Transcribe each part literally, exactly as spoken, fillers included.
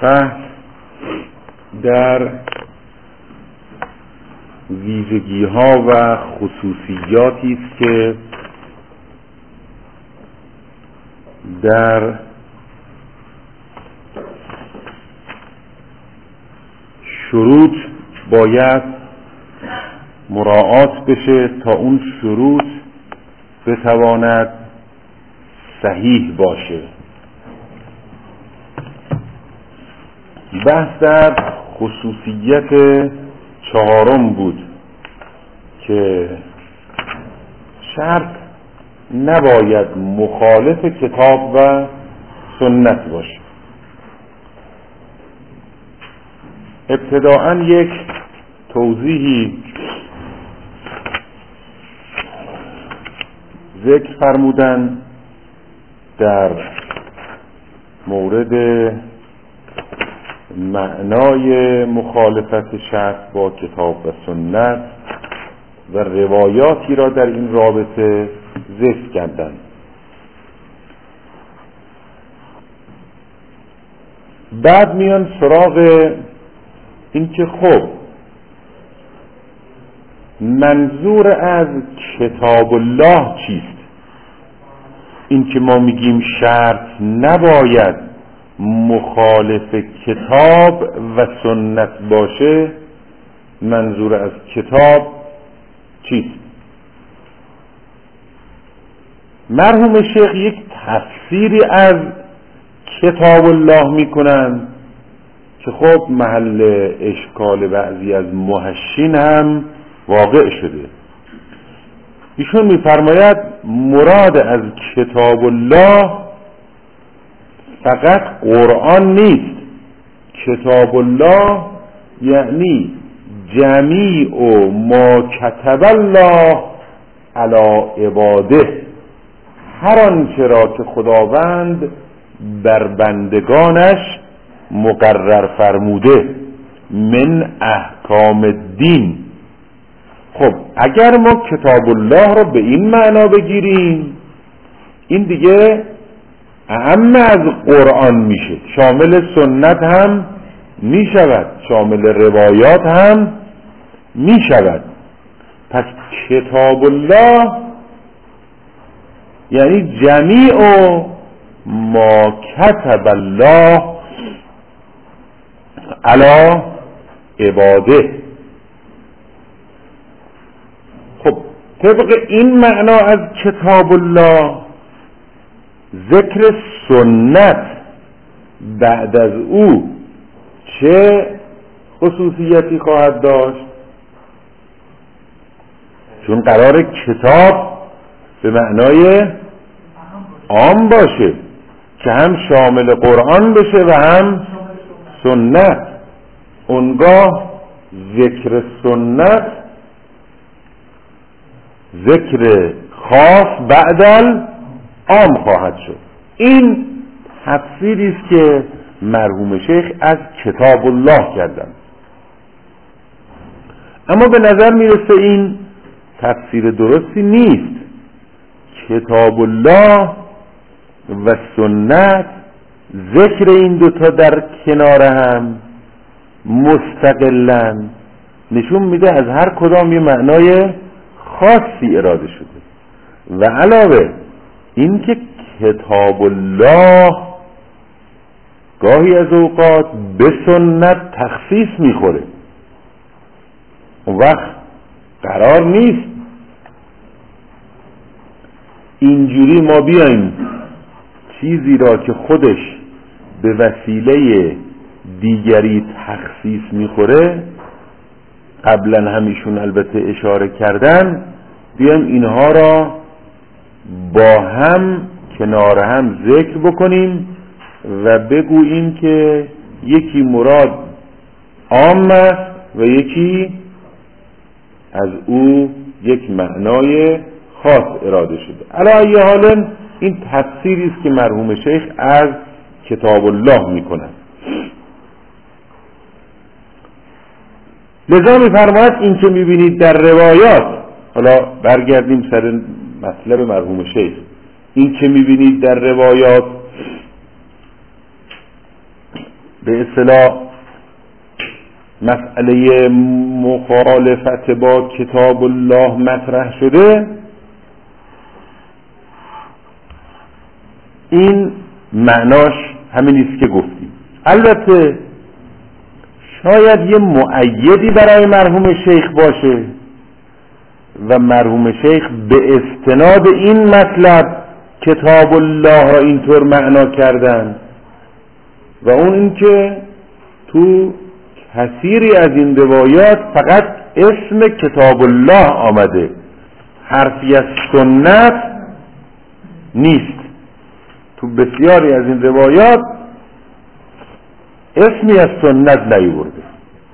بحث در ویژگی ها و خصوصیاتی است که در شروط باید مراعات بشه تا اون شروط بتواند صحیح باشه. بحث در خصوصیت چهارم بود که شرط نباید مخالف کتاب و سنت باشه. ابتداءً یک توضیحی ذکر فرمودن در مورد معنای مخالفت شرط با کتاب و سنت و روایاتی را در این رابطه ذکر کردند. بعد میان سراغ این که خب منظور از کتاب الله چیست؟ این که ما میگیم شرط نباید مخالف کتاب و سنت باشه، منظور از کتاب چیست؟ مرحوم شیخ یک تفسیری از کتاب الله میکنن که خب محل اشکال بعضی از محشین هم واقع شده. ایشون میفرماید مراد از کتاب الله فقط قرآن نیست. کتاب الله یعنی جمیع ما کتب الله علی عباده، هر آنچه را که خداوند بر بندگانش مقرر فرموده من احکام الدین. خب اگر ما کتاب الله را به این معنا بگیریم، این دیگه اهم از قرآن میشه، شامل سنت هم میشود، شامل روایات هم میشود. پس کتاب الله یعنی جمیع ما کتب الله علی عباده. خب طبق این معنا از کتاب الله ذکر سنت بعد از او چه خصوصیتی خواهد داشت؟ چون قرار کتاب به معنای عام باشه که هم شامل قرآن بشه و هم سنت، اونگاه ذکر سنت ذکر خاص بعدل عام خواهد شد. این تفسیری است که مرحوم شیخ از کتاب الله کردن، اما به نظر میرسه این تفسیر درستی نیست. کتاب الله و سنت ذکر این دوتا در کنار هم مستقلن نشون میده از هر کدام یه معنای خاصی اراده شده. و علاوه این که کتاب الله گاهی از اوقات به سنت تخصیص میخوره، اون وقت قرار نیست اینجوری ما بیایم چیزی را که خودش به وسیله دیگری تخصیص میخوره، قبلا همیشون البته اشاره کردن، بیایم اینها را با هم کنار هم ذکر بکنیم و بگوییم که یکی مراد عام است و یکی از او یک معنای خاص اراده شده. علی ای حال این تفسیری است که مرحوم شیخ از کتاب الله میکنند. لذا میفرماید این که میبینید در روایات، حالا برگردیم سر مطلب مرحوم شیخ، این که میبینید در روایات به اصطلاح مسئله مخالفت با کتاب الله مطرح شده، این معناش همین نیست که گفتیم. البته شاید یه مؤیدی برای مرحوم شیخ باشه و مرحوم شیخ به استناد این مطلب کتاب الله را اینطور معنا کردن و اون این که تو کثیری از این روایات فقط اسم کتاب الله آمده، حرفی از سنت نیست. تو بسیاری از این روایات اسمی از سنت نیورده.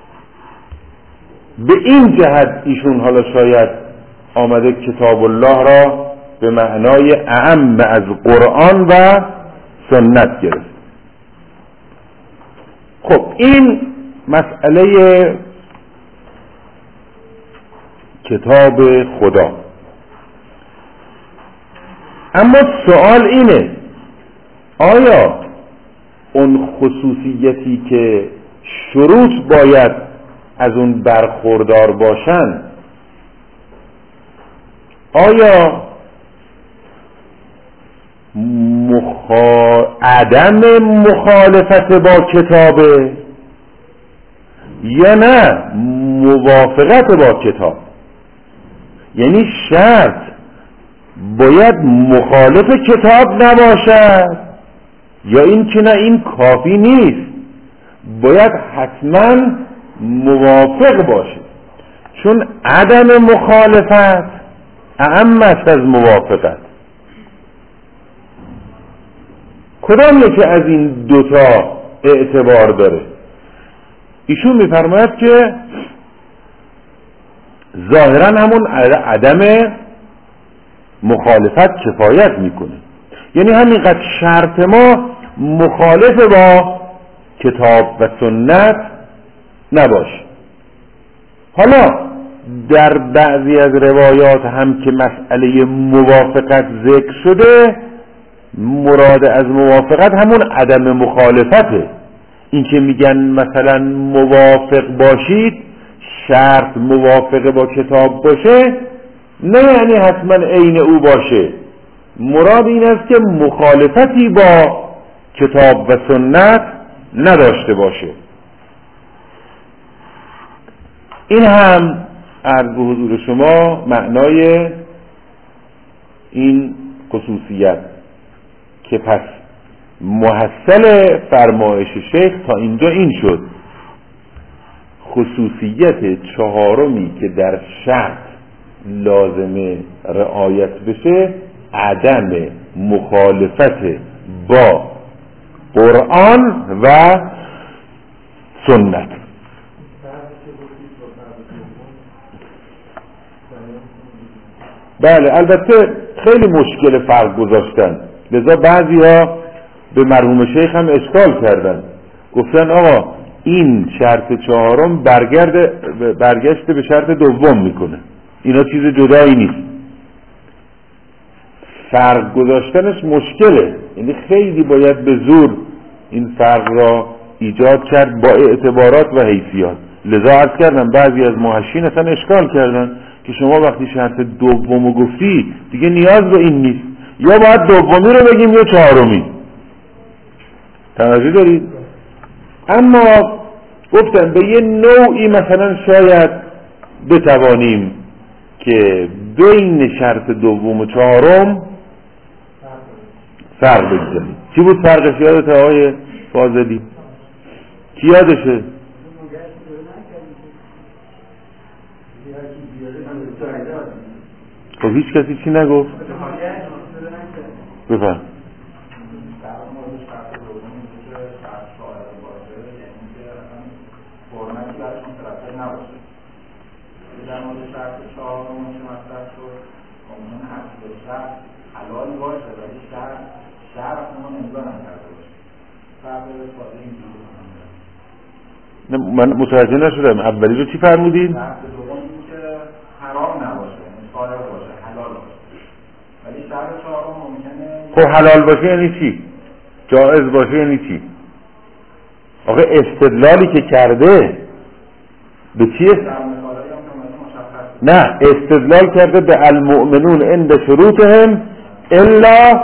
به این جهت ایشون حالا شاید آمده کتاب الله را به معنای اعم از قرآن و سنت گرفت. خب این مسئله کتاب خدا. اما سوال اینه آیا اون خصوصیتی که شروط باید از اون برخوردار باشن، آیا مخا... عدم مخالفت با کتابه یا نه موافقت با کتاب؟ یعنی شرط باید مخالف کتاب نباشد یا این که نه این کافی نیست، باید حتما موافق باشه؟ چون عدم مخالفت اهم است از موافقت. کدام یکی از این دوتا اعتبار داره؟ ایشون میفرماید که ظاهرا همون عدم مخالفت کفایت میکنه، یعنی همینقدر شرط ما مخالف با کتاب و سنت نباشه. حالا در بعضی از روایات هم که مسئله موافقت ذکر شده، مراد از موافقت همون عدم مخالفته. این که میگن مثلا موافق باشید، شرط موافق با کتاب باشه، نه یعنی حتما عین او باشه. مراد این است که مخالفتی با کتاب و سنت نداشته باشه. این هم عرض به حضور شما معنای این خصوصیت که پس محصل فرمایش شیخ تا اینجا این شد: خصوصیت چهارمی که در شرط لازمه رعایت بشه عدم مخالفت با قرآن و سنت. بله البته خیلی مشکل فرق گذاشتن، لذا بعضی ها به مرحوم شیخ هم اشکال کردن، گفتن آقا این شرط چهارم برگرده برگشته به شرط دوم میکنه، اینا چیز جدایی نیست. فرق گذاشتنش مشکله، یعنی خیلی باید به زور این فرق را ایجاد کرد با اعتبارات و حیثیات. لذا عرض کردم بعضی از محشین اصلا اشکال کردن که شما وقتی شرط دومو گفتی دیگه نیاز به این نیست، یا باید دومی رو بگیم یا چهارمی. توجه دارید؟ اما گفتن به یه نوعی مثلا شاید بتوانیم که بین شرط دوم و چهارم فرق بگذاریم. چی بود فرقش؟ یادت آقای فاضلی؟ کی یادشه؟ خب هیچ کسی چی نگفت؟ بفهم. در مورد شرط چهارم که مطرح شد ممکن اصل شرط حلال باشه ولی شرط شرط اون امضا نکرده باشه. فرق ساده اینجوری من متوجه نشدم. اولی رو چی فرمودین؟ شرط دوم این که حرام نباشه، صالح باشه، حلال باشه. ولی شرط چهارم ممکنه خب حلال باشه یعنی چی؟ جائز باشه یعنی چی؟ آقا استدلالی که کرده به چیه؟ نه، استدلال کرده به المؤمنون عند شروطهم الا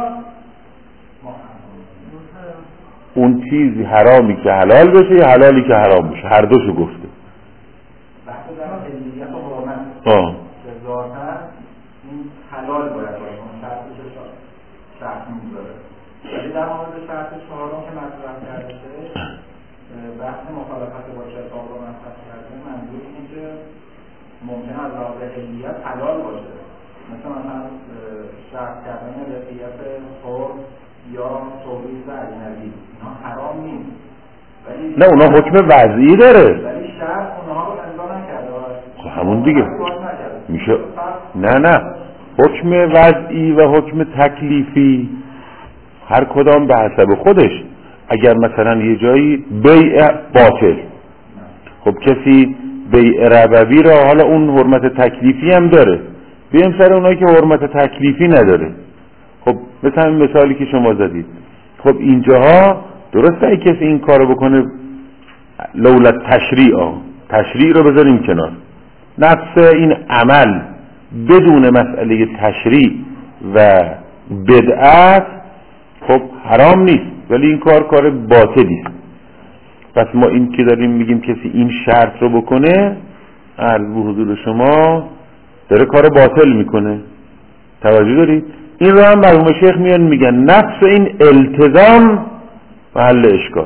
اون چیزی حرامی که حلال بشه یا حلالی که حرام بشه، هر دوشو گفته. بحث در حلیت و حرمت آه که ذاتا این حلال باید باشه، اون شرطش شرط میذاره. ولی در مورد شرط چهارم که مطرح کرده بحث مخالفت با کتاب رو مطرح کرده، منظور اینه که ممکن از لحاظ حلیت حلال باشه، مثل مثلا شرط کردن رقیت حر یا تولید اجنبی، اینا حرام نیست، ولی نه اونا حکم وضعی داره، ولی شرط اونها رو امضا نکرده. خب همون دیگه میشه. نه نه، حکم وضعی و حکم تکلیفی هر کدام به حسب خودش. اگر مثلا یه جایی بیع باطل، خب کسی بیع ربوی را، حالا اون حرمت تکلیفی هم داره، بیم سر اونایی که حرمت تکلیفی نداره. خب مثلا این مثالی که شما زدید، خب اینجاها درسته ای کسی این کارو بکنه لولا تشریع، تشریع رو بذاریم کنار، نفس این عمل بدون مسئله تشریع و بدعت خب حرام نیست، ولی این کار کار باطلی است. پس ما این که داریم میگیم کسی این شرط رو بکنه، عرض به حضور شما داره کار باطل میکنه. توجه دارید؟ این رو هم مرحوم شیخ میان میگن نفس این التزام محل اشکال،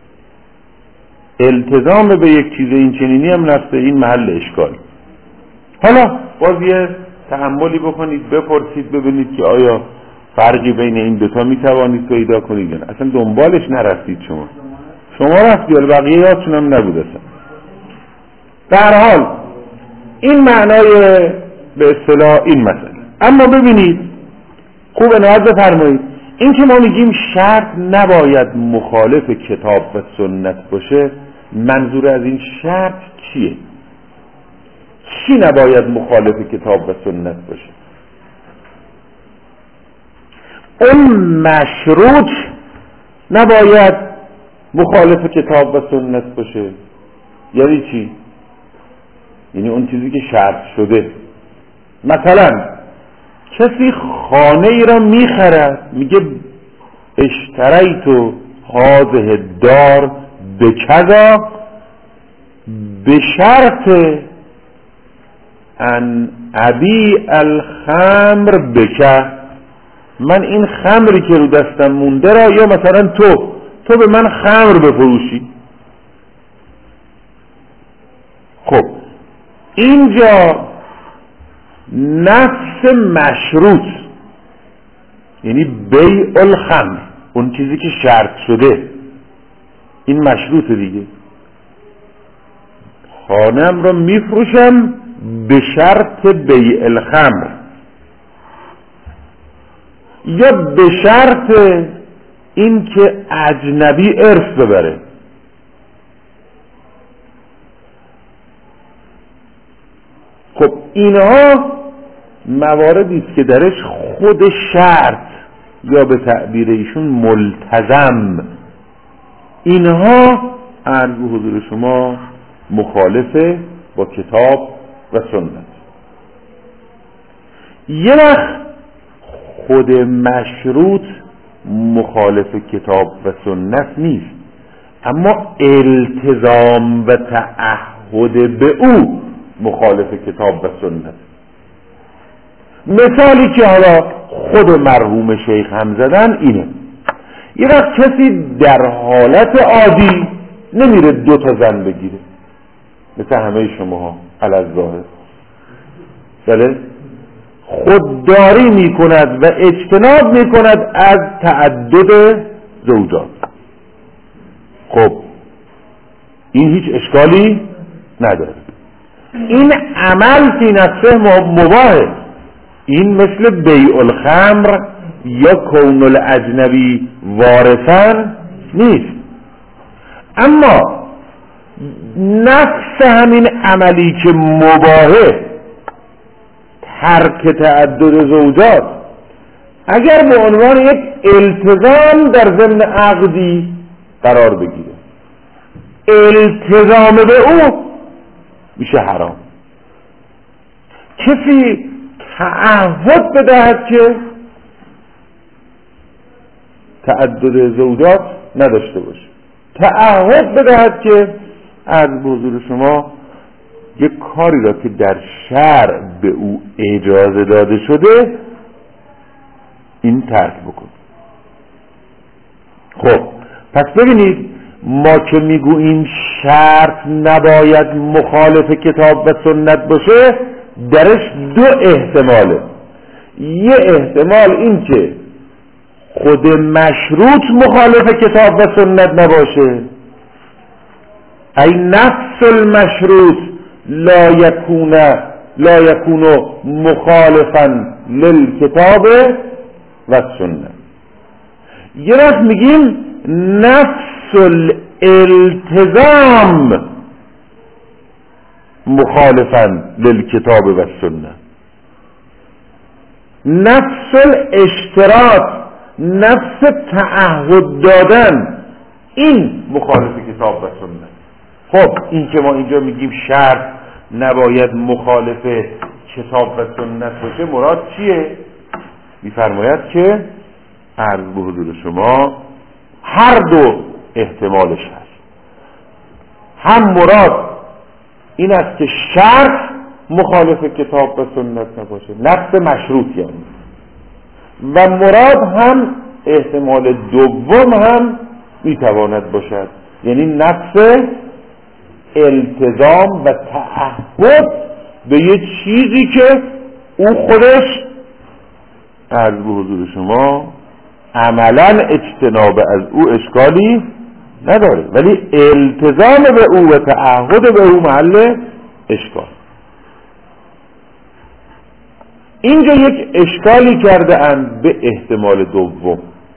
التزام به یک چیز این چنینی هم نفس این محل اشکال. حالا باز یه تحملی بکنید، بپرسید ببینید که آیا فرقی بین این دوتا میتوانید پیدا کنید. اصلا دنبالش نرفتید، شما شما رفتید ولی بقیه یادتون هم نبود اصلا. در حال این معنای به اصطلاح این مسئله. اما ببینید خوب عنایت بفرمایید، این که ما میگیم شرط نباید مخالف کتاب و سنت باشه، منظور از این شرط چیه؟ چی نباید مخالف کتاب و سنت باشه؟ اون مشروط نباید مخالف کتاب و سنت باشه. یعنی چی؟ یعنی اون چیزی که شرط شده. مثلا کسی خانه ای را میخرد، میگه اشتریت هذه الدار بکذا بشرط ان ابیع الخمر بک، من این خمری که رو دستم مونده را، یا مثلا تو تو به من خمر بفروشی. خب اینجا نفس مشروط، یعنی بیع الخمر، اون چیزی که شرط شده، این مشروطه دیگه. خانم را میفروشم به شرط بیع الخمر، یا به شرط این که اجنبی ارث ببره. خب اینها مواردی است که درش خود شرط یا به تعبیر ایشون ملتزم، اینها عرض به حضور شما مخالفه با کتاب و سنت. یه وقت خود مشروط مخالف کتاب و سنت نیست، اما التزام و تعهد به او مخالف کتاب و سنت. مثالی که حالا خود مرحوم شیخ هم زدن اینه، یه وقت کسی در حالت عادی نمیره دو تا زن بگیره مثل همه شماها علی‌الظاهر، بله، خودداری میکند و اجتناب میکند از تعدد زوجات. خب این هیچ اشکالی نداره، این عمل فی نفسه مباهه، این مثل بیع الخمر یا کون الاجنبی وارثن نیست. اما نفس همین عملی که مباهه، ترک تعدد زوجات، اگر به عنوان یک التزام در ضمن عقدی قرار بگیره، التزام به او میشه حرام. کسی تعهد بدهد که تعدد زوجات نداشته باشه، تعهد بدهد که از حضور شما یک کاری را که در شرع به او اجازه داده شده این ترک بکن. خب پس ببینید ما که میگوییم شرط نباید مخالف کتاب و سنت باشه، درش دو احتماله. یه احتمال این که خود مشروط مخالف کتاب و سنت نباشه، ای نفس المشروط لا یکون لا یکون مخالفا للکتاب و سنت. یه وقت میگیم نفس الالتزام مخالفا للکتاب و سنت، نفس الاشتراط، نفس تعهد دادن، این مخالف کتاب و سنت. خب این که ما اینجا میگیم شرط نباید مخالف کتاب و سنت باشه مراد چیه؟ میفرماید که عرض به حضور شما هر دو احتمالش هست. هم مراد این است که شرط مخالف کتاب و سنت نباشه، نفس مشروط یعنی، و مراد هم احتمال دوم هم میتواند باشد، یعنی نفس التزام و تعهد به یه چیزی که او خودش عرض به حضور شما عملا اجتناب از او اشکالی نداره، ولی التزام به او و تعهد به او محل اشکال. اینجا یک اشکالی کرده اند به احتمال دوم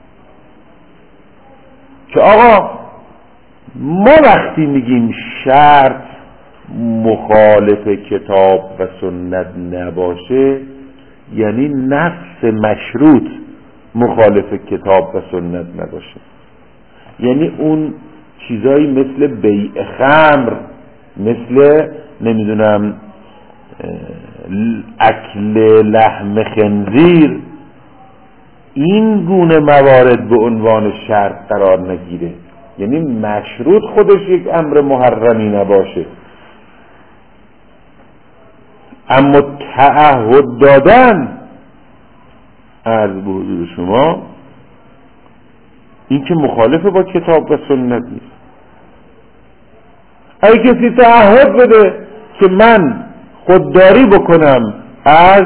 که آقا ما وقتی میگیم شرط مخالف کتاب و سنت نباشه یعنی نفس مشروط مخالف کتاب و سنت نباشه، یعنی اون چیزایی مثل بیع خمر، مثل نمیدونم اکل لحم خنزیر، این گونه موارد به عنوان شرط قرار نگیره، یعنی مشروط خودش یک امر محرمی نباشه، اما تعهد دادن عرض به حضور شما این که مخالف با کتاب و سنت نیست. اگه کسی تعهد بده که من خودداری بکنم از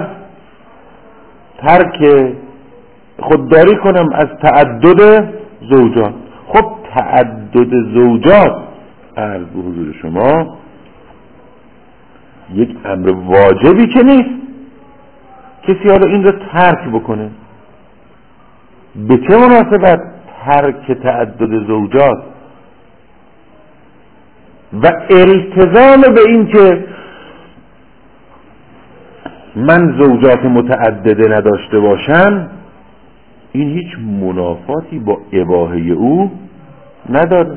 ترک خودداری کنم از تعدد زوجات، خب تعدد زوجات عرض به حضور شما یک امر واجبی که نیست. کسی حالا این رو ترک بکنه، به چه مناسبت ترک تعدد زوجات و التزام به این که من زوجات متعدده نداشته باشم، این هیچ منافاتی با اباحه او نداره.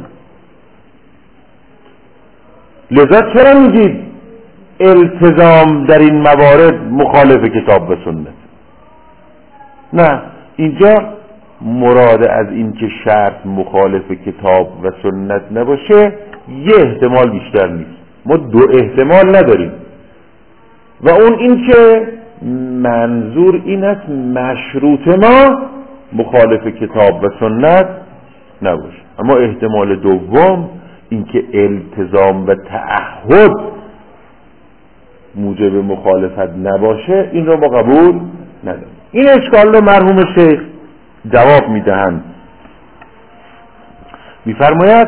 لذا چرا میگید التزام در این موارد مخالف کتاب و سنت؟ نه، اینجا مراد از این که شرط مخالف کتاب و سنت نباشه یه احتمال بیشتر نیست، ما دو احتمال نداریم، و اون این که منظور این است مشروط ما مخالف کتاب و سنت نباشه. اما احتمال دوم این که التزام و تعهد موجب مخالفت نباشه، این رو ما قبول نداریم. این اشکال رو مرحوم شیخ جواب میدهند، میفرماید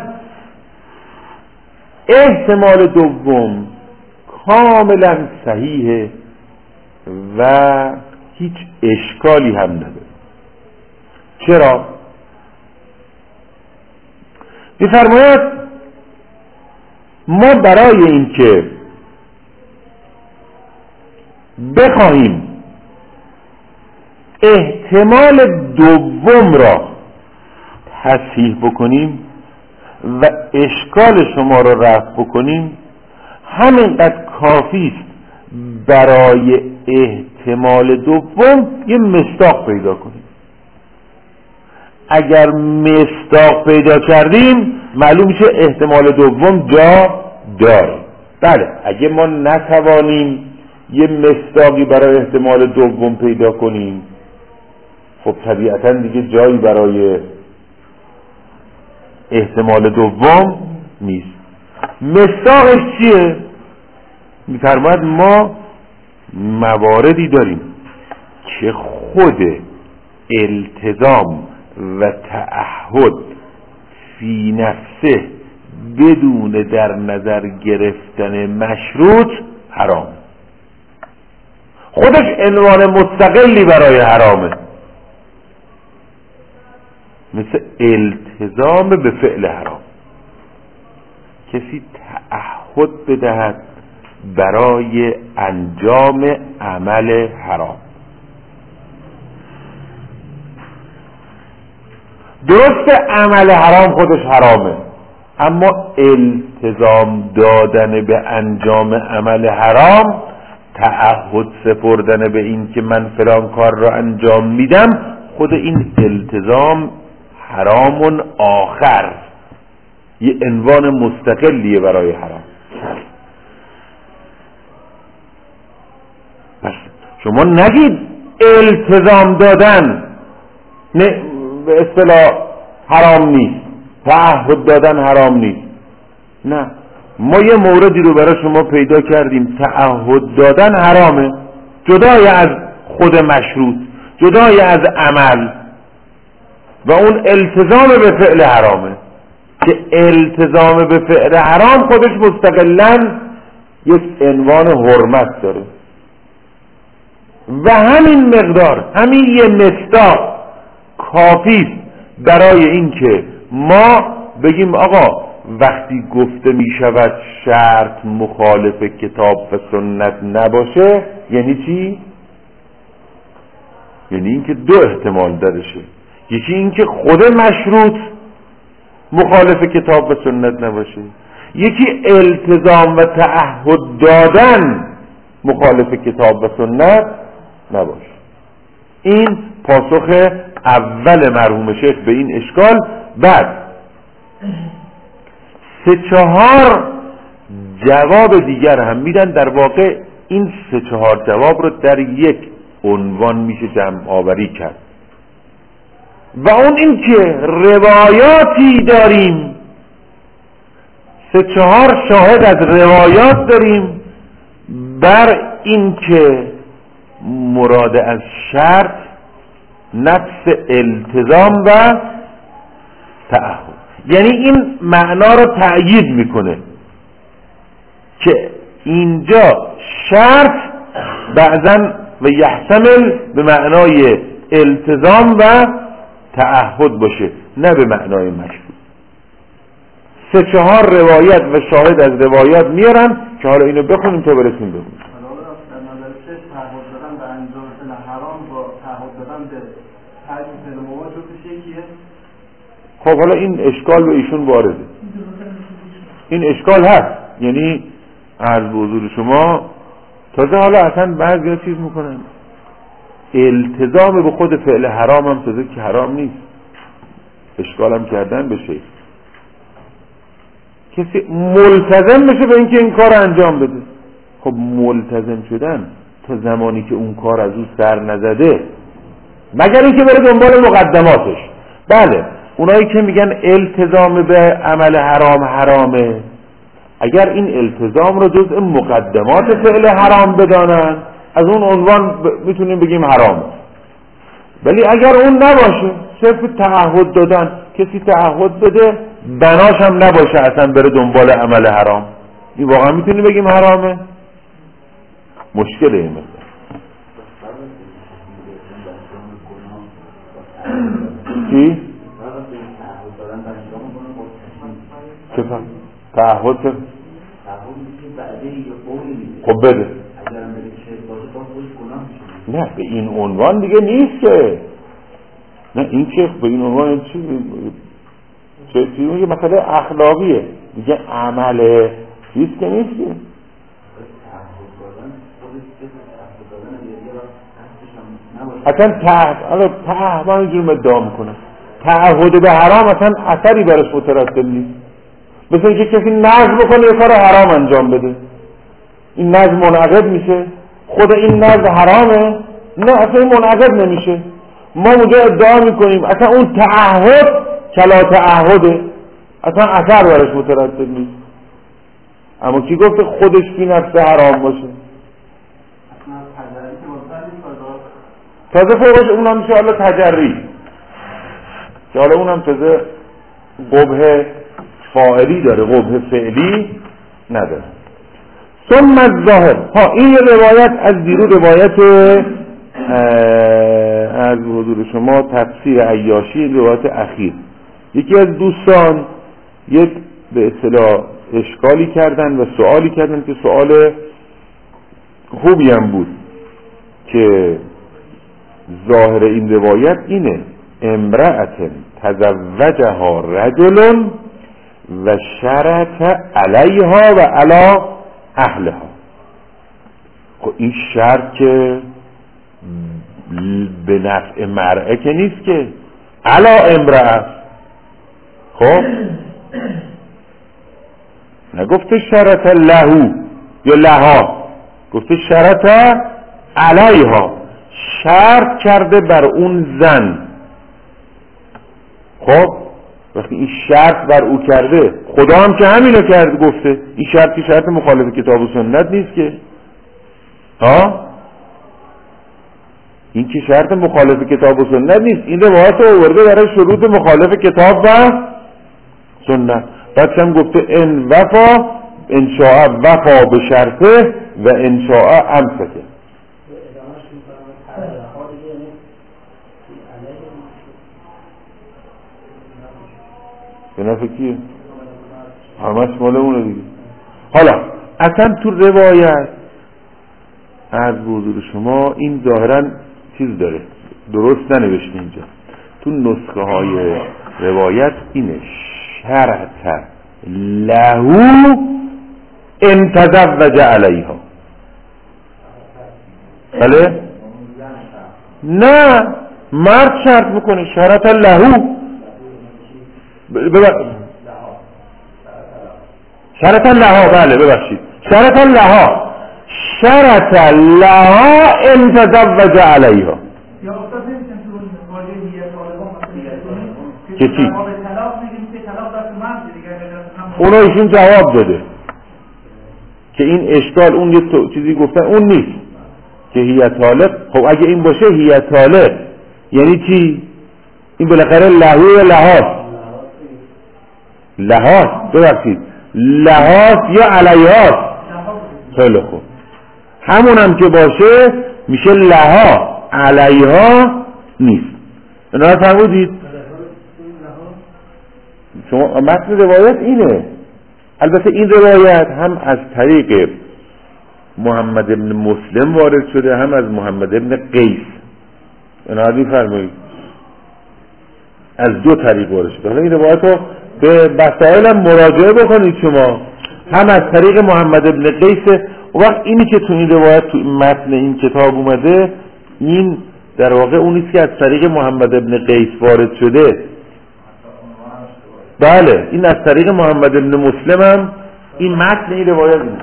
احتمال دوم کاملا صحیحه و هیچ اشکالی هم نداره. چرا؟ میفرماید ما برای این که بخواهیم احتمال دوم را تصحیح بکنیم و اشکال شما رو رفع بکنیم همینقدر کافی است برای احتمال دوم یه مصداق پیدا کنیم. اگر مصداق پیدا کردیم معلوم میشه احتمال دوم جا داره. بله اگه ما نتوانیم یه مصداقی برای احتمال دوم پیدا کنیم خب طبیعتا دیگه جایی برای احتمال دوم نیست. مصداقش چیه؟ میفرماید ما مواردی داریم که خود التزام و تعهد فی نفسه بدون در نظر گرفتن مشروط حرام، خودش عنوان مستقلی برای حرامه، مثل التزام به فعل حرام. کسی تعهد بدهد برای انجام عمل حرام، درست عمل حرام خودش حرامه، اما التزام دادن به انجام عمل حرام، تعهد سپردن به این که من فلان کار را انجام میدم، خود این التزام حرام آخر، یه عنوان مستقلیه برای حرام. پس شما نگید التزام دادن نه به اصطلاح حرام نیست، تعهد دادن حرام نیست. نه، ما یه موردی رو برای شما پیدا کردیم تعهد دادن حرامه، جدای از خود مشروط، جدای از عمل، و اون التزام به فعل حرامه که التزام به فعل حرام خودش مستقلاً یک عنوان حرمت داره. و همین مقدار، همین یه مصداق کافیست برای این که ما بگیم آقا وقتی گفته می شود شرط مخالف کتاب و سنت نباشه یعنی چی؟ یعنی اینکه دو احتمال درشه، یکی اینکه خود مشروط مخالف کتاب و سنت نباشه، یکی التزام و تعهد دادن مخالف کتاب و سنت نباشه. این پاسخ اول مرحوم شیخ به این اشکال. بعد سه چهار جواب دیگر هم میدن. در واقع این سه چهار جواب رو در یک عنوان میشه جمع آوری کرد، و اون این که روایاتی داریم، سه چهار شاهد از روایات داریم بر این که مراد از شرط نفس التزام و تعهد، یعنی این معنا رو تأیید میکنه که اینجا شرط بعضن و یحتمل به معنای التزام و تعهد باشه، نه به معنای مشروط. سه چهار روایت و شاهد از روایات میارن که حالا اینو بخونیم تا برسیم بخونیم. تعهد دادن به انجام فعل حرام با تعهد دادن به ترک فعل مباح جفتش یکیه. خب حالا این اشکال به ایشون وارده، این اشکال هست، یعنی عرض به حضور شما تازه حالا اصلا بعضی چیز میکنن التزام به خود فعل حرام هم تازه که حرام نیست، اشکال هم کردن بشه کسی ملتزم بشه به اینکه این کار انجام بده. خب ملتزم شدن تا زمانی که اون کار از او سر نزده، مگر اینکه بره دنبال مقدماتش. بله اونایی که میگن التزام به عمل حرام حرامه، اگر این التزام رو جزء مقدمات فعل حرام بدانن از اون عنوان ب... میتونیم بگیم حرامه. ولی اگر اون نباشه، صرف تعهد دادن، کسی تعهد بده بناش هم نباشه اصلا بره دنبال عمل حرام، این واقعا میتونیم بگیم حرامه؟ مشکله این مثلا چی؟ چه فهم؟ تعهد چه؟ خب بده نه به این عنوان دیگه نیست که، نه این که به این عنوان چی چه چیزی که مسئله اخلاقیه دیگه، عمل چیز که نیست که. اصلا تعهد تعهد من اینجور ادعا میکنم تعهد به حرام اصلا اثری برش مترتب نیست. مثل اینکه کسی نذر بکنه یه کار حرام انجام بده، این نذر منعقد میشه؟ خود این نذر حرامه؟ نه اصلا این منعقد نمیشه. ما اونجا ادعا میکنیم اصلا اون تعهد کلا تعهده، اصلا اثر برش مترتب نیست. اما کی گفته خودش فی نفسه حرام باشه؟ تازه فوقش اونم میشه حالا تجری که حالا اونم تازه قبح فاعلی داره، قبح فعلی نداره. ثم الظاهر، ها این یه روایت از دیرو، روایت از حضور شما تفسیر عیاشی، روایت اخیر. یکی از دوستان یک به اصطلاح اشکالی کردن و سوالی کردن که سوال خوبی هم بود که ظاهر این روایت اینه: امرأة تزوجها رجل و شرط علیها و علی اهلها. خب این شرط که به نفع مرأه که نیست که، علی امرأة. خب نگفته شرط لهو یا لها، گفته شرط علیها، شرط کرده بر اون زن. خب وقتی این شرط بر او کرده، خدا هم که همینو کرد، گفته این شرط که شرط مخالف کتاب و سنت نیست که، ها این که شرط مخالف کتاب و سنت نیست. این روایت رو آورده برای شروط مخالف کتاب و سنت. بعد هم گفته ان وفا ان شاء وفا به شرطه و ان شاء امسکه. به نفع کیه؟ همش مال اونه دیگه. حالا اصلا تو روایت از حضور شما این ظاهرا چیز داره، درست ننوشته اینجا تو نسخه های روایت اینه: شرط لهو ان تزوج علیها. بله؟ نه، مرد شرط میکنه شرط لهو. ببخشید شرط لها، بله ببخشید شرط لها، شرط لها ان تزوج علیها. که چی؟ اونا ایشون جواب داده که این اشکال اون یه چیزی گفتن اون نیست که هی طالق. خب اگه این باشه هی طالق یعنی چی؟ این بالاخره لهو یا لهاست؟ لهاست، ببخشید لهاست یا علیهاست؟ خیلی خوب، همونم که باشه میشه لها، علیها نیست. اینا رو فهمیدید؟ شما متن روایت اینه. البته این روایت هم از طریق محمد ابن مسلم وارد شده، هم از محمد ابن قیس. اینا رو فرمایید از دو طریق وارد شده. حالا این روایت رو به مسائل هم مراجعه بکنید شما، هم از طریق محمد ابن قیس. و وقت اینی که تو این روایت تو متن این کتاب اومده، این در واقع اونیست که از طریق محمد ابن قیس وارد شده. بله این از طریق محمد ابن مسلم هم این متن این روایت اینه.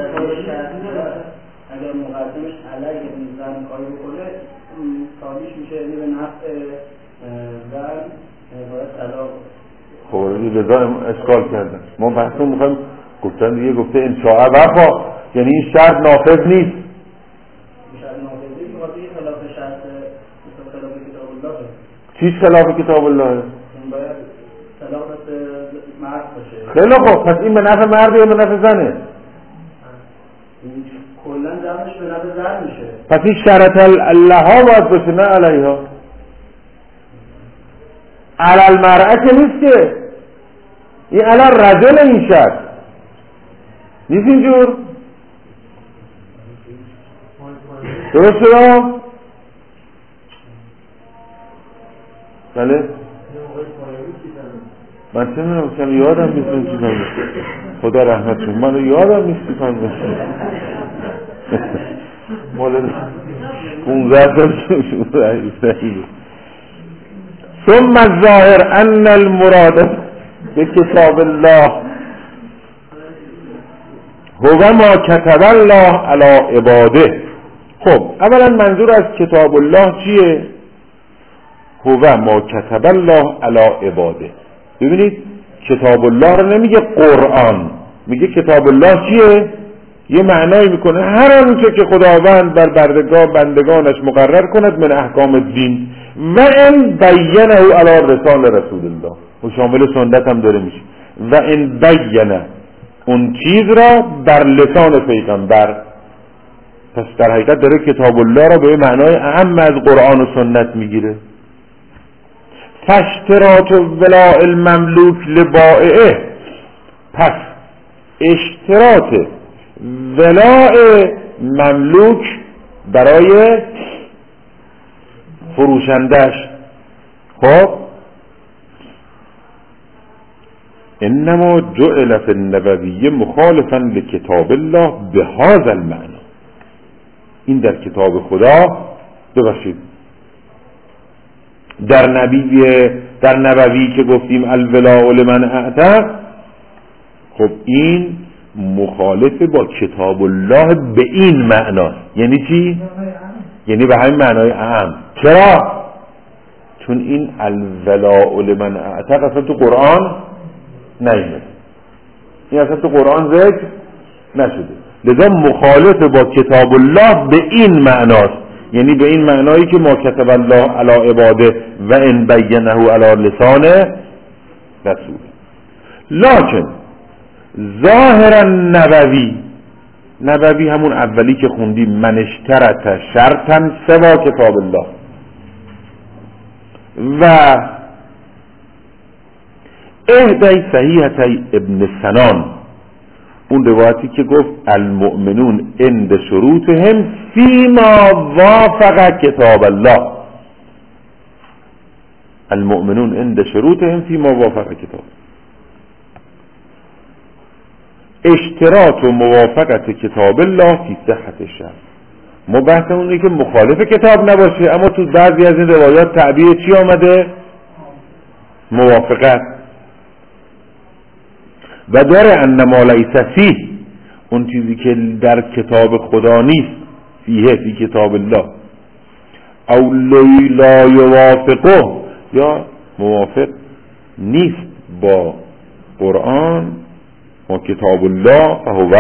اگر مقدمش علیه این زن کاری بکنه تالیش میشه به نفع زن باید طلاق. خب رضا اشکال کردن. ما بحثون میخوایم، گفتن دیگه گفته ان شاء وفا، یعنی این شرط نافذ نیست. شرط نافذ نیست، واقعی خلاف شرط خلاف کتاب الله. چیش خلاف کتاب الله؟ این باید طلاق مرد باشه. خیلی خوب، پس این به نفع مرد یا به نفع زنه؟ کلا جمعش به نفع زن میشه. پس این شرط لها باید باشه نه علیها. علی المرأه که نیست که، این علی رجل این شرط نیست اینجور. درست شد؟ بله؟ من چه میدونم مثلا یادم نیست اون چیزا خدا رحمت کنه من یادم نیست چیکار کنم مال پونزده سال شد. ثم الظاهر ان المراد به کتاب الله هو ما کتب الله علی عباده. خب اولا منظور از کتاب الله چیه؟ هو ما کتب الله علی عباده. ببینید کتاب الله رو نمیگه قرآن، میگه کتاب الله چیه؟ یه معنایی میکنه هر آنچه که خداوند بر بردگاه بندگانش مقرر کند من احکام دین و ان بینه علی رسال رسول الله و شامل سنت هم داره میشه و ان بینه اون چیز را بر لسان پیغمبر. پس در حقیقت داره کتاب الله را به معنای اهم از قرآن و سنت میگیره. فاشتراط ولاء المملوک لبائعه، پس اشتراط ولاء مملوک برای فروشندش. خب انما جعل فی النبوی مخالفا لکتاب الله به هذا المعنى. این در کتاب خدا ببخشید در نبی در نبوی که گفتیم الولاء لمن اعتق، خب این مخالف با کتاب الله به این معناست. یعنی چی؟ یعنی به همین معنای اعم. چرا؟ چون این الولاء لمن اعتق اصلا تو قرآن نیامده، این اصلا تو قرآن ذکر نشده، لذا مخالف با کتاب الله به این معناست، یعنی به این معنایی که ما کتب الله علی عباده و ان بینه علی لسان رسول. لکن ظاهر نبوی، نبوی همون اولی که خوندیم من اشترط شرطا سوا کتاب الله، و اهدی صحیحتی ابن سنان، اون روایتی که گفت المؤمنون عند شروطهم فیما وافق کتاب الله، المؤمنون عند شروطهم فیما وافق کتاب. اشتراط و موافقت کتاب الله فی صحت الشرع. ما بحث اونه که مخالف کتاب نباشه، اما تو بعضی از این روایات تعبیر چی آمده؟ موافقت. و داره انما لیس فیه، اون چیزی که در کتاب خدا نیست، فیه فی کتاب الله، او لا یوافقه، یا موافق نیست با قرآن و کتاب الله، فهو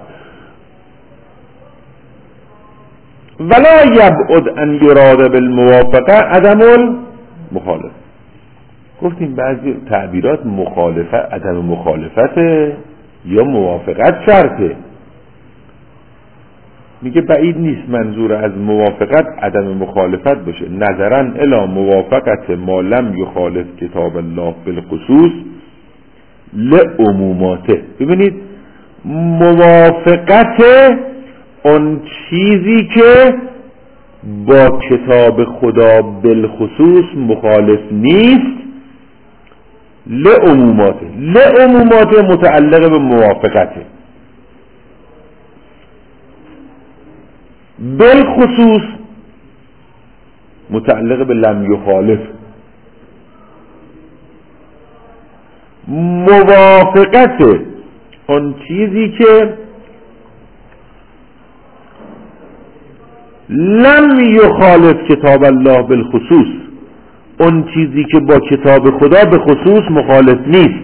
ولا یبعد ان یراد بالموافقه عدم المخالفه. گفتیم بعضی تعبیرات مخالفت، عدم مخالفت یا موافقت شرطه. میگه بعید نیست منظور از موافقت عدم مخالفت باشه، نظرا الی موافقت ما لم یخالف کتاب الله بالخصوص لعموماته. ببینید موافقت اون چیزی که با کتاب خدا بالخصوص مخالف نیست، لعموماته، لعموماته متعلق به موافقته، بالخصوص متعلق به لم یخالف. موافقت اون چیزی که لم یخالف کتاب الله بالخصوص، اون چیزی که با کتاب خدا به خصوص مخالف نیست،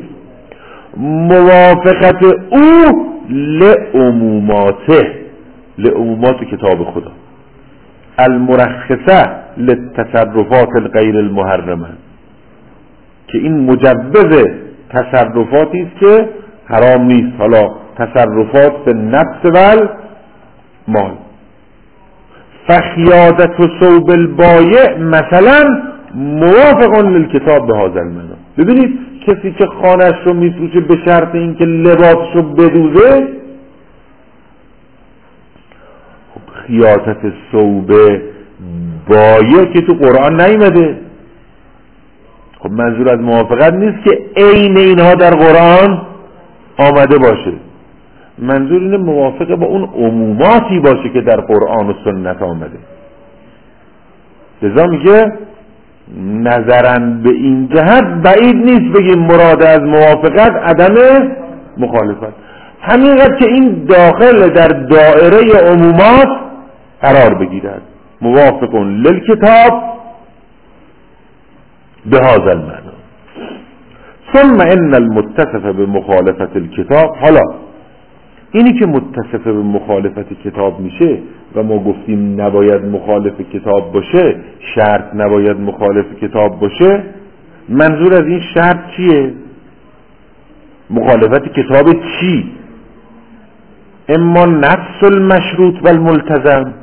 موافقت او لعموماته، لعمومات کتاب خدا، المرخصه للتصرفات الغیر المحرمه، که این مجوز تصرفاتی است که حرام نیست، حالا تصرفات به نفس و مال. فخیادت و ثوب البایع مثلا موافق للکتاب به هذا المعنی. ببینید کسی که خانه‌اش رو میفروشه به شرط اینکه لباسش رو بدوزه، خب خیاطت ثوب بایع که تو قرآن نیامده، خب منظور از موافقت نیست که عین اینها در قرآن آمده باشه، منظور اینه موافقه با اون عموماتی باشه که در قرآن و سنت آمده. لذا میگه نظرا به این جهت بعید نیست بگیم مراد از موافقت عدم مخالفت، همینقدر که این داخل در دائره عمومات قرار بگیرد. موافق للکتاب به هذا المعنی. ثم ان المتصف بمخالفت الکتاب، حالا اینی که متصف به مخالفت کتاب میشه و ما گفتیم نباید مخالف کتاب باشه، شرط نباید مخالف کتاب باشه، منظور از این شرط چیه؟ مخالفت کتاب چی؟ اما نفس المشروط و الملتزم،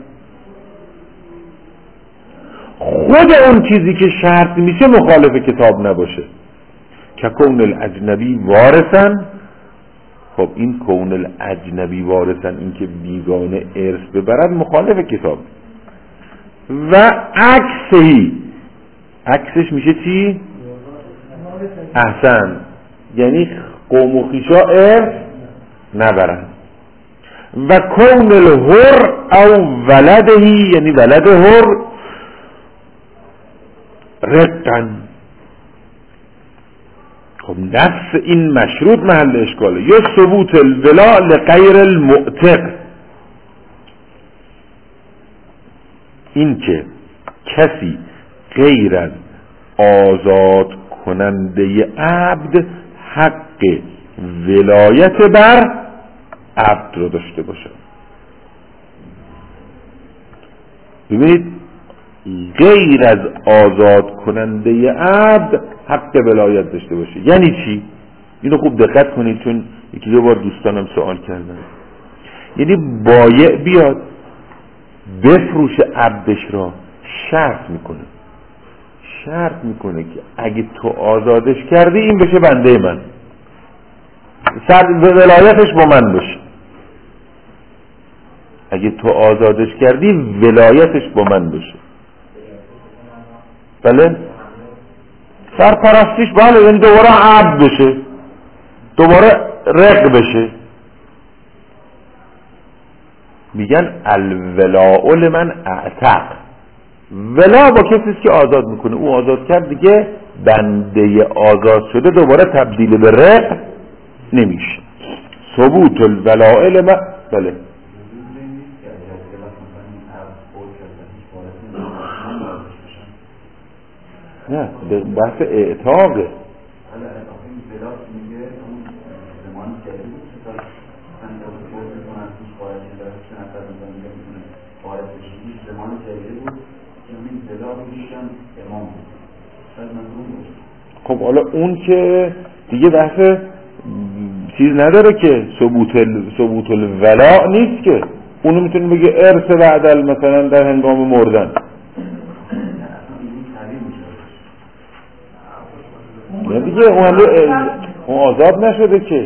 خود اون چیزی که شرط میشه مخالف کتاب نباشه. که کون الاجنبی وارثن، خب این کون الاجنبی وارثن، این که بیگانه ارث ببرد مخالف کتاب. و عکسهی، عکسش میشه چی؟ احسن، یعنی قوم و خویشا ارث نبرن. و کون الحر او ولدهی، یعنی ولد حر رقن. خب نفس این مشروط محل اشکاله. یا ثبوت الولا لغیر المعتق، این که کسی غیر از آزاد کننده عبد حق ولایت بر عبد رو داشته باشه. ببینید غیر از آزاد کننده عبد حق ولایت داشته باشه یعنی چی؟ اینو خوب دقت کنید، چون یکی دو بار دوستانم سوال کردن. یعنی بایع بیاد بفروش عبدش را، شرط میکنه شرط میکنه که اگه تو آزادش کردی این بشه بنده من، ولایتش با من باشه. اگه تو آزادش کردی ولایتش با من باشه. بله سرپرستیش، بله، یعنی دوباره عبد بشه، دوباره رق بشه. میگن الولاء لمن اعتق، ولا با کسی که آزاد میکنه، او آزاد کرد دیگه بنده آزاد شده دوباره تبدیل به رق نمیشه. ثبوت الولاء لمن، بله نه بحث اعتاقه. خب حالا اون که دیگه بحث چیز نداره که ثبوت ال... ثبوت الولاء نیست که، اونو میتونه بگه ارث بعد مثلا در هنگام مردن. نه دیگه اون اون آزاد نشده که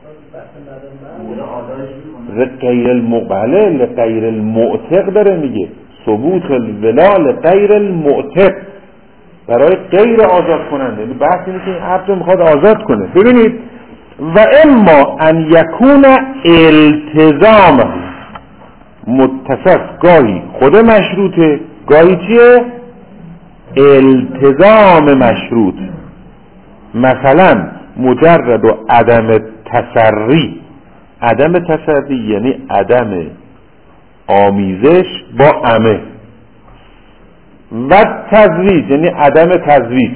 غیر المقبله لغیر المعتق داره میگه ثبوت الولاء لغیر المعتق، برای غیر آزاد کننده. بحث اینه که این عبد میخواد آزاد کنه. ببینید و اما ان یکون التزام متصف، گاهی خود مشروطه، گاهی چیه؟ التزام مشروط. مثلا مجرد و عدم تسری، عدم تسری یعنی عدم آمیزش با عمه، و تزویج یعنی عدم تزویج.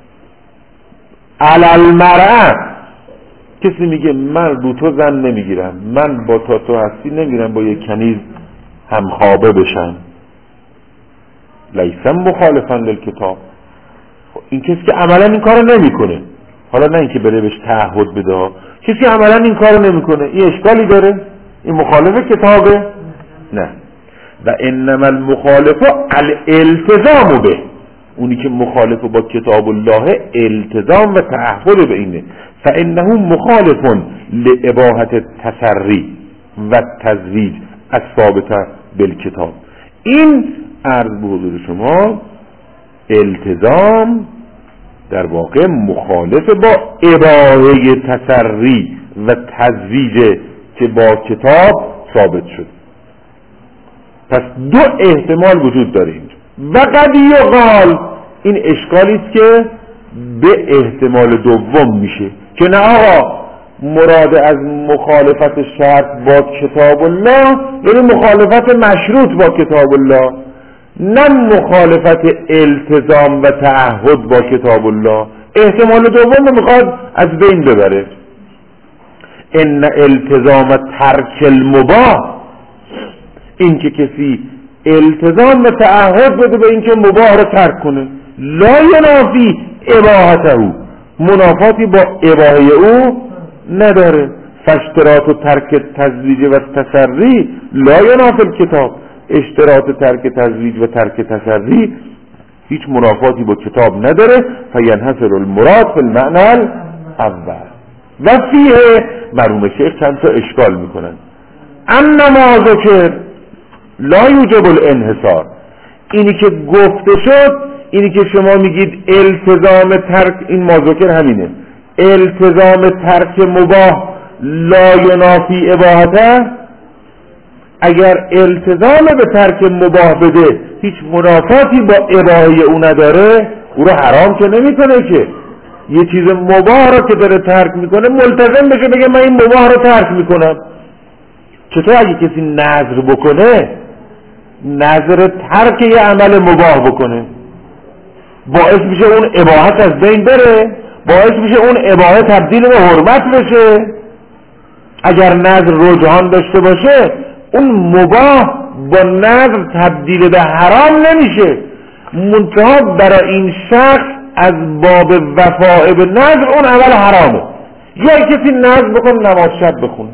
علل مرأة، کسی میگه من رو تو زن نمیگیرم، من با تا تو هستی نمیگیرم با یک کنیز همخوابه بشم، لیسم مخالفا للکتاب. این کسی که عملا این کارو نمیکنه، حالا نه اینکه بره بهش تعهد بده، کسی که عملا این کارو نمیکنه، این اشکالی داره؟ این مخالف کتابه؟ نه. و انما المخالف الالتزام به، اونی که مخالف با کتاب الله التزام و تعهد به اینه. فانه مخالف لاباحه التسری و التزویج الثابته بالکتاب. این عرض به حضور شما التزام در واقع مخالف با اباحه تسری و تزویج که با کتاب ثابت شد. پس دو احتمال وجود داره اینجا. و قد یقال، این اشکالی است که به احتمال دوم میشه که نه آقا مراد از مخالفت شرط با کتاب الله یعنی مخالفت مشروط با کتاب الله، نه مخالفت التزام و تعهد با کتاب الله. احتمال دوم رو میخواد از بین ببره. ان التزام ترک المباح، این که کسی التزام و تعهد بده به این که مباح رو ترک کنه، لا ینافی اباحته، منافاتی با اباحه او نداره. فاشتراط و ترک تزویج و تسری لا ینافی الکتاب، اشتراط ترک تزویج و ترک تسری هیچ منافاتی با کتاب نداره. فینحصر المراد فی المعنى الاول. و فیه مرحوم شیخ چند تا اشکال میکنن. انما ذکر لا یوجب الانحصار، اینی که گفته شد، اینی که شما میگید التزام ترک، این ما ذکر همینه، التزام ترک مباح لا ینافی اباحته، اگر التزام به ترک مباح بده هیچ منافاتی با اباحه او نداره، او رو حرام که نمیکنه که. یه چیز مباح رو که داره ترک میکنه ملتزم بشه بگه من این مباح رو ترک میکنم. چطور اگه کسی نذر بکنه، نذر ترک یه عمل مباح بکنه، باعث میشه اون اباحت از بین بره، باعث میشه اون اباحه تبدیل به حرمت بشه. اگر نذر رجحان داشته باشه اون مباح با نذر تبدیل به حرام نمیشه، منتها برای این شخص از باب وفاء به نذر اون عمل حرامه. یا کسی نذر بکن نماز شب بخونه،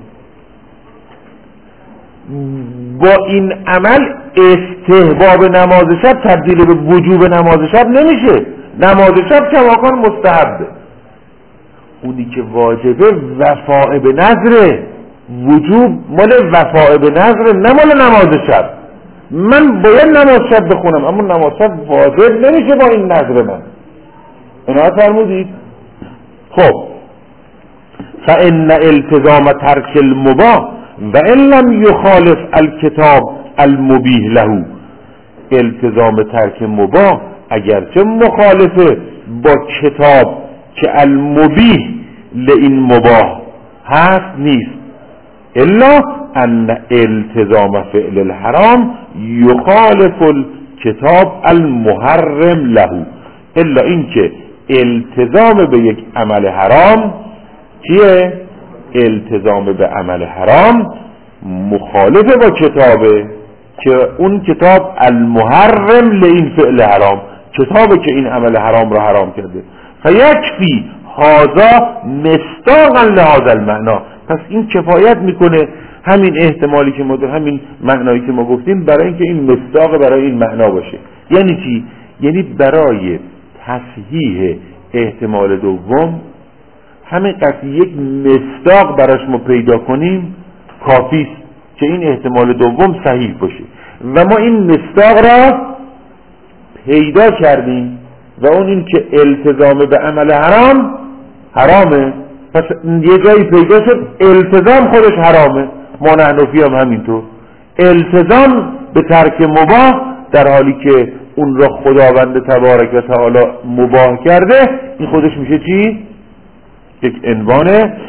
با این عمل استحباب نماز شب تبدیل به وجوب نماز شب نمیشه. نماز شب کماکان مستحبه، اونی که واجبه وفاء به نذره. وجوب مال وفاء به نذره، نه مال نماز شب. من باید نماز شب بخونم اما نماز شب واجب نمیشه با این نذر من. عنایت فرمودید؟ خب فان التزام ترک المباح و ان لم یخالف الکتاب المبیح له، التزام ترک مباح اگرچه مخالفه با کتاب که المبیح لئین مباح هست نیست، الا ان التزام فعل الحرام یخالف الکتاب المحرم له، الا اینکه التزام به یک عمل حرام چیه؟ التزام به عمل حرام مخالف با کتابه که اون کتاب المحرم لئین فعل حرام، کتابه که این عمل حرام را حرام کرده. فیکفی هذا مصداقا لهذا المعنا، پس این کفایت میکنه، همین احتمالی که ما در همین معنایی که ما گفتیم برای اینکه این مصداق برای این معنا باشه. یعنی چی؟ یعنی برای تصحیح احتمال دوم همین قصد یک مصداق براش ما پیدا کنیم کافیست که این احتمال دوم صحیح باشه. و ما این مصداق را پیدا کردیم و اون این که التزام به عمل حرام حرامه. پس یه جایی پیدا شد التزام خودش حرامه. ما نحنفی هم همینطور، التزام به ترک مباح در حالی که اون را خداوند تبارک و تعالی مباح کرده، این خودش میشه چی؟ یک عنوان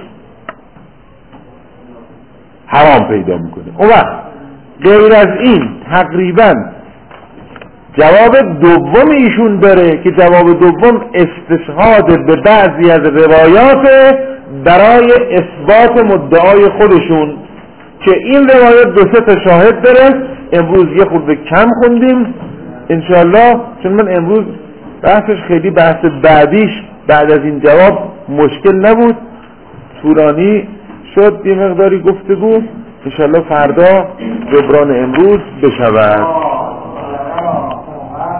حرام پیدا میکنه. اون وقت غیر از این تقریبا جواب دوم ایشون داره که جواب دوم استشهاد به بعضی از روایات برای اثبات مدعای خودشون که این روایت دو سه تا شاهد داره. امروز یه خورده کم خوندیم انشالله، چون من امروز بحثش خیلی بحث بعدیش بعد از این جواب مشکل نبود، طولانی شد یه مقداری گفتگو، انشالله فردا جبران امروز بشود.